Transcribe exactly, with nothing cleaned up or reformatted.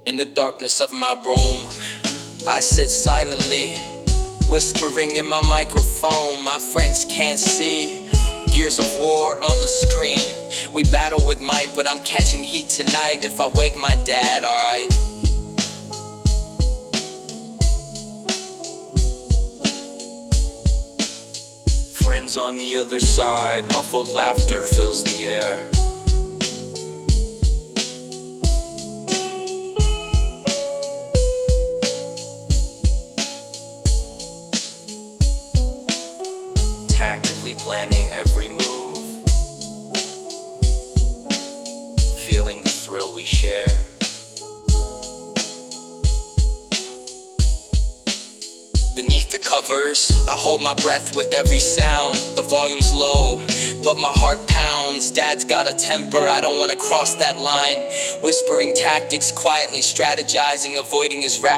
In the darkness of my room, I sit silently, whispering in my microphone. My friends can't see. Years of war on the screen. We battle with might, but I'm catching heat tonight. If I wake my dad, alright. Friends on the other side, muffled laughter fills the air. Tactically planning every move, feeling the thrill we share. Beneath the covers, I hold my breath with every sound. The volume's low, but my heart pounds. Dad's got a temper, I don't wanna cross that line. Whispering tactics, quietly strategizing, avoiding his wrath.